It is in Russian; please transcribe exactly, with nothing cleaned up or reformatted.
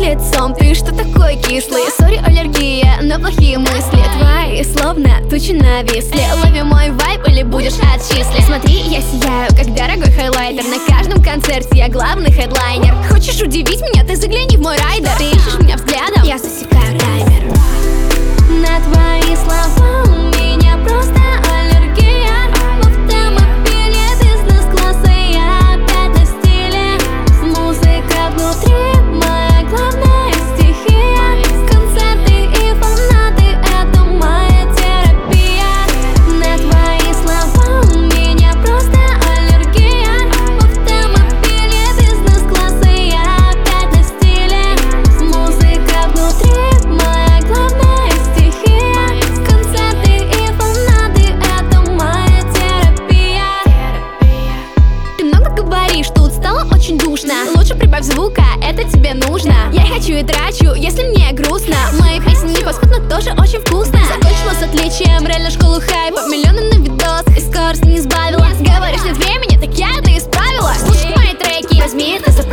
лицом, ты что такой кислый? Сори, аллергия на плохие мысли. Твои словно тучи нависли. Лови мой вайб или будешь отчислен. Смотри, я сияю, как дорогой хайлайтер. На каждом концерте я главный хедлайнер. Хочешь удивить меня, ты загляни в мой райдер. Ты ищешь меня взглядом, я засекаю таймер. На твои слова у меня просто аллергия. В автомобиле бизнес-класса я опять на стиле. Музыка внутри моя главная стихия. Концерты и фанаты — это моя терапия. На твои слова у меня просто аллергия. В автомобиле бизнес-класса я опять на стиле. Музыка внутри моя главная стихия. Концерты и фанаты — это моя терапия. Ты много говоришь, тут стало очень душно. Лучше прибавь звука, это тебе нужно. Я хочу и трачу, если мне грустно. Мои песни паскудно тоже очень вкусно. Закончила с отличием, реально школу хайпа. Миллионы на видос и скорость не сбавила. Говоришь, нет времени, так я это исправила. Слушай мои треки, возьми это за